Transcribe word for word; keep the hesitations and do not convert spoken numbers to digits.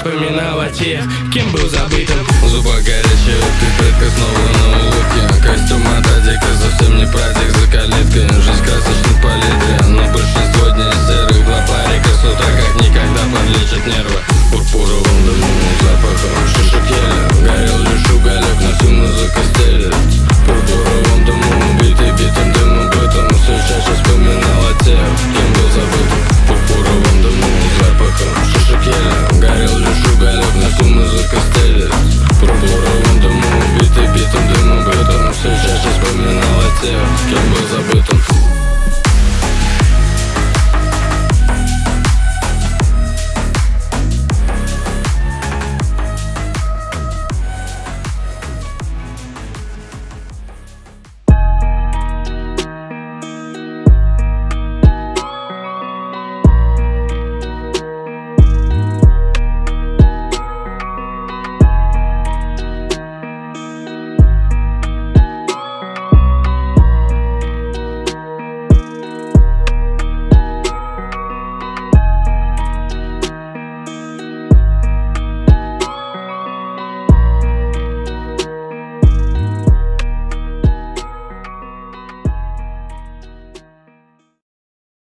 вспоминала тех, кем был забытым. Зуба горячая, ты предка снова на улыбке. Костюм от Адика, совсем не праздник за калиткой. Жизнь красочных палитре, но большинство дней серых. Два парика с утра как никогда подлечат нервы. Пурпур